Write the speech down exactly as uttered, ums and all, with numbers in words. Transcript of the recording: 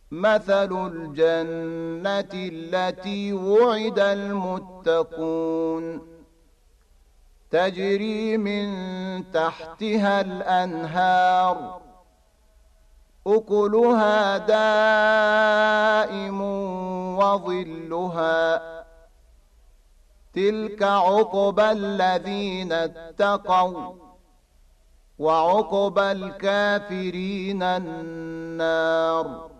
مثل الجنة التي وعد المتقون تجري من تحتها الأنهار أكلها دائم وظلها تلك عقبى الذين اتقوا وعقبى الكافرين النار.